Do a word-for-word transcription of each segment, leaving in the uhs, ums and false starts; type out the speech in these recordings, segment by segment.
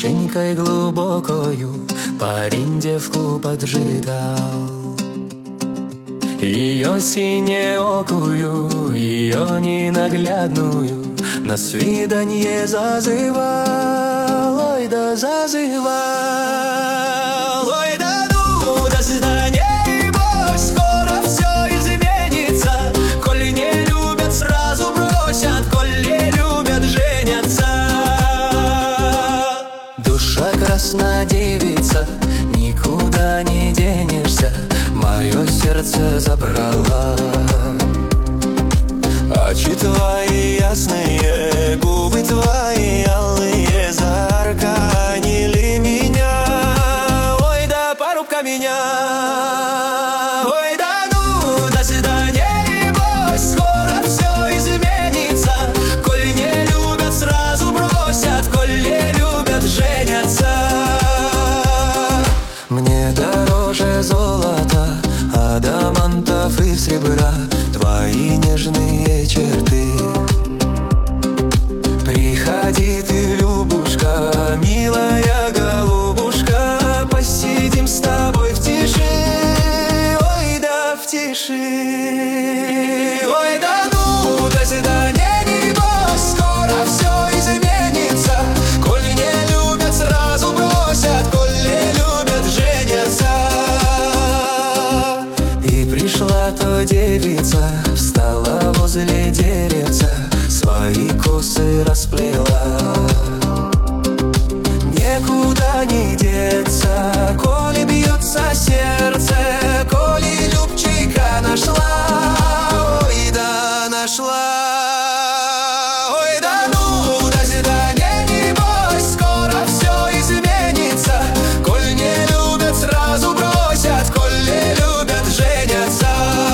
Вишенькой глубокою парень девку поджидал. Ее синеокую, ее ненаглядную на свиданье зазывал, ой да зазывал. Ой да ну, до свидания, небось, скоро все изменится. Коль не любят, сразу бросят, коль не любят, женятся. Душа красна девица, никуда не денешься, мое сердце забрала. Очи твои ясные, губы твои алые заарканили меня. Ой да порубка меня. Ой да ну, до свидания, небось, скоро все изменится. Коль не любят, сразу бросят, коль не любят, женятся. Мне дороже золота, адамантов и серебра твои нежные черты. Приходи ты, Любушка, милая голубушка, посидим с тобой в тиши, ой да в тиши. Ой да ну, до свидания, небось, скоро все изменится. Коль не любят, сразу бросят, коль не любят, женятся. И пришла то девица, встала возле деревца, свои косы расплела. Некуда не деться, коли бьется сердце, коли любчика нашла, ой да нашла. Ой да ну, до свидания, небось, скоро все изменится. Коль не любят, сразу бросят, коль не любят, женятся.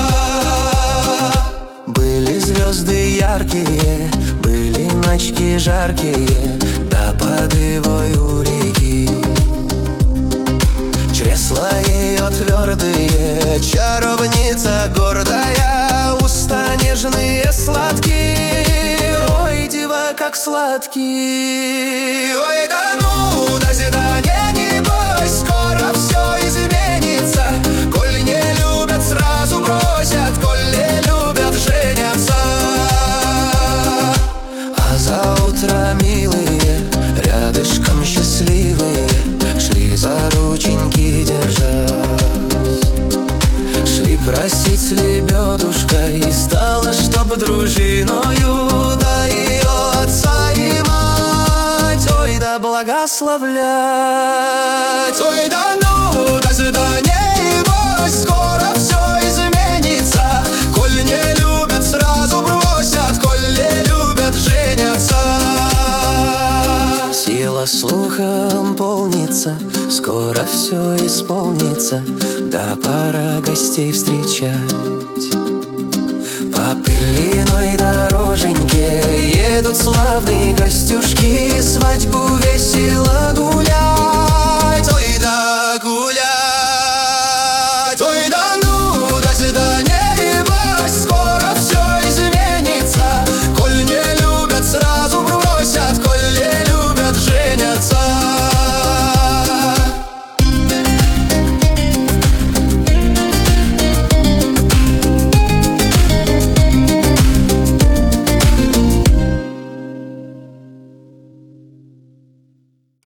Были звезды яркие, были ночки жаркие, да под Ивой у реки. Чресла ее твердые, чаровница гордая, уста нежные, сладкие, ой, дива, как сладкие. Ой да ну, до свидания, небось, скоро все изменится. Коль не любят, сразу бросят, коль не любят, женятся. А за утро милые, рядышком счастливые, шли за рученьки держась. Шли просить с лебедушкой, стало, чтоб дружиною, да ее отца и мать, ой да благословлять. Ой да ну, до свидания, небось, скоро все изменится. Коль не любят, сразу бросят, коль не любят, женятся. Сила слухом полнится, скоро все исполнится, да пора гостей встречать. По пыльной дороженьке едут славные гостюшки, свадьбу весело гулять.